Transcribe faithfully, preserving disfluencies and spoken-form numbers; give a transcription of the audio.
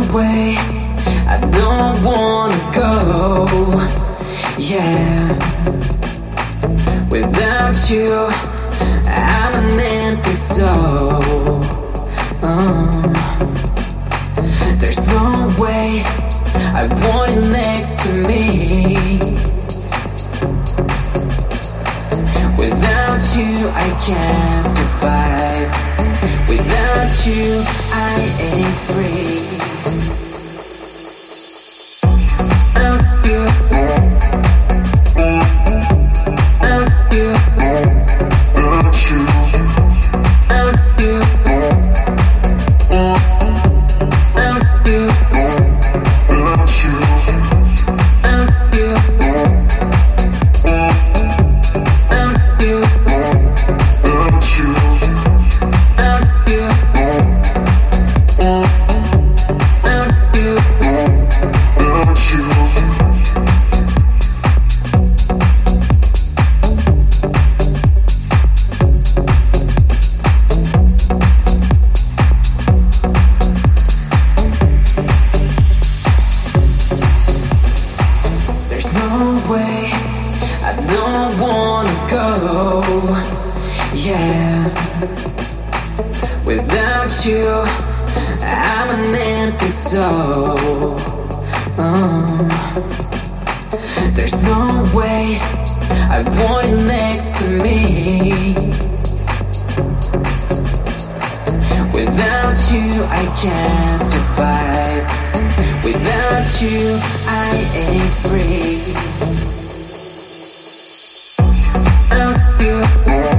way I don't wanna go. Yeah, without you I'm an empty soul. Oh. There's no way I want you next to me. Without you I can't survive. Without you I ain't free. Yeah, without you I'm an empty soul. Oh. There's no way I want you next to me. Without you I can't survive. Without you I ain't free. Without you